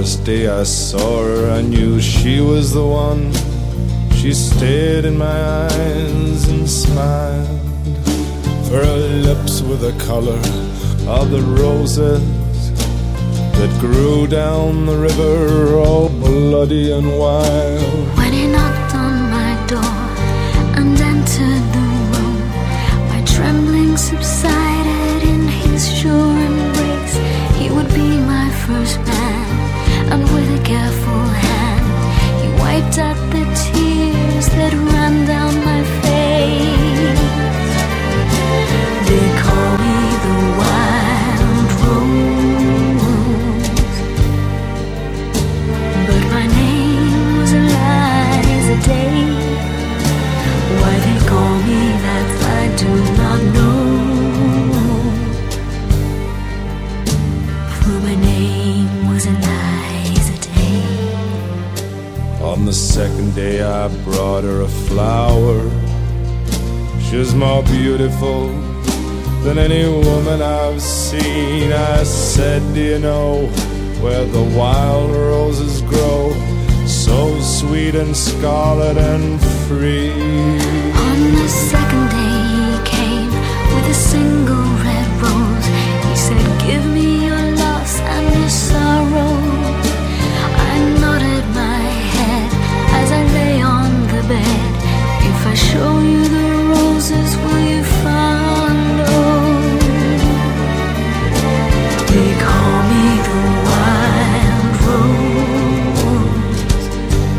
first day I saw her, I knew she was the one. She stared in my eyes and smiled. For her lips were the color of the roses that grew down the river, all bloody and wild. When he knocked on my door and entered the room, my trembling subsided in his sure embrace. He would be my first man, and with a careful hand he wiped out the tears that ran down my face. They call me the wild rose, but my name was Eliza Day. Why they call me that I do not know, for my name was Eliza Day. On the second day I brought her a flower. She was more beautiful than any woman I've seen. I said, do you know where the wild roses grow, so sweet and scarlet and free? On the second day he came with a single red rose. He said, give me your loss and your sorrow. I nodded my head as I lay on the bed. If I show you the roses, will you follow? They call me the wild rose,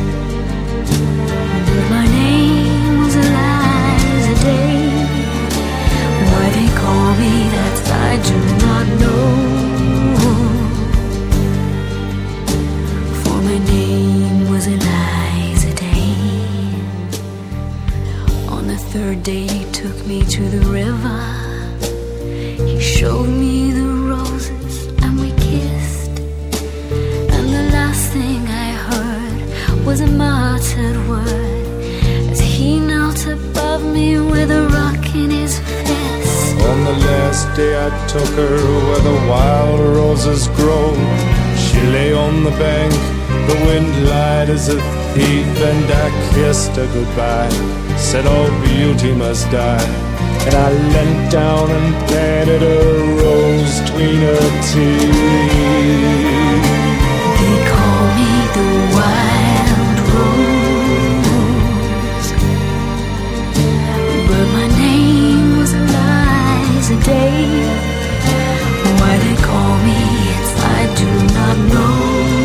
but my name was Eliza Day. Why they call me that I do not know, for my name was Eliza Day. On the third day he took me to the river. He showed me the roses and we kissed, and the last thing I heard was a muttered word as he knelt above me with a rock in his fist. On the last day I took her where the wild roses grow. She lay on the bank, the wind lied as a thief, and I kissed her goodbye, said all beauty must die. And I leant down and planted a rose between her teeth. They call me the wild rose, but my name was Eliza Day. Why they call me it I do not know,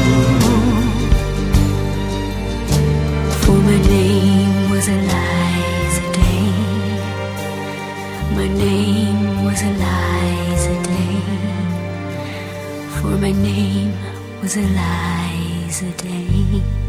for my name was Eliza Day. My name was Eliza Day, for my name was Eliza Day.